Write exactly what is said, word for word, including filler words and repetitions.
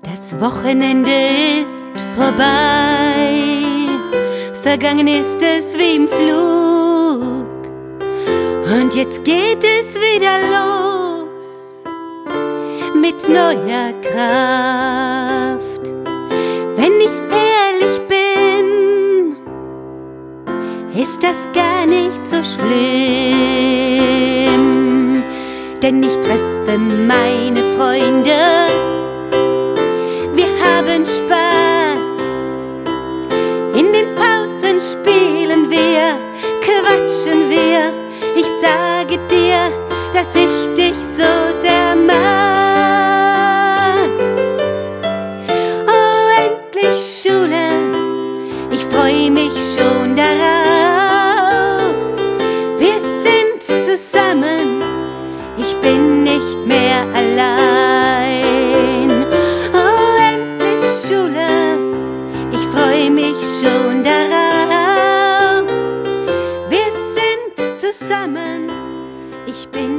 Das Wochenende ist vorbei, vergangen ist es wie im Flug. Und jetzt geht es wieder los mit neuer Kraft. Wenn ich ehrlich bin, ist das gar nicht so schlimm, denn ich treffe meine Freunde. Wir haben Spaß, in den Pausen spielen wir, quatschen wir. Ich sage dir, dass ich dich so sehr mag. Oh, endlich Schule, ich freue mich schon darauf. Wir sind zusammen, ich bin nicht mehr allein. Oh, endlich Schule, ich freue mich schon darauf. Wir sind zusammen, ich bin